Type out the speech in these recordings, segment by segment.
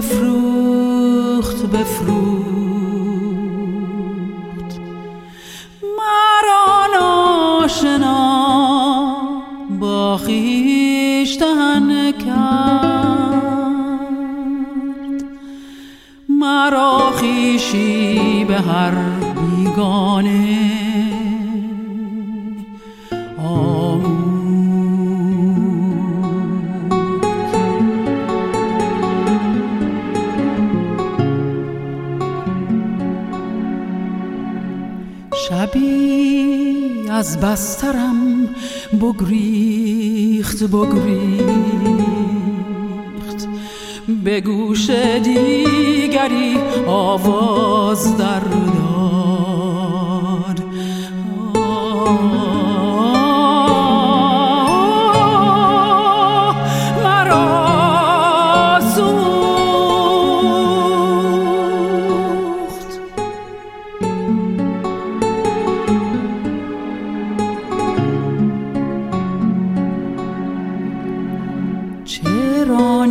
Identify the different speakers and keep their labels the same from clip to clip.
Speaker 1: بفروخت مرا ناشنا با خویشتن کرد، مرا خویشی به هر بیگانه شبی از بسترم بگریخت به گوش دیگری آواز در داد، مرا سوخت. چرا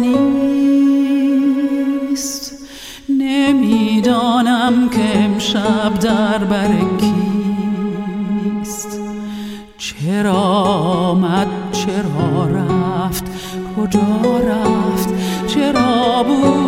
Speaker 1: نیست نمیدانم که امشب در بر کیست، چرا آمد چرا رفت کجا رفت، چرا بود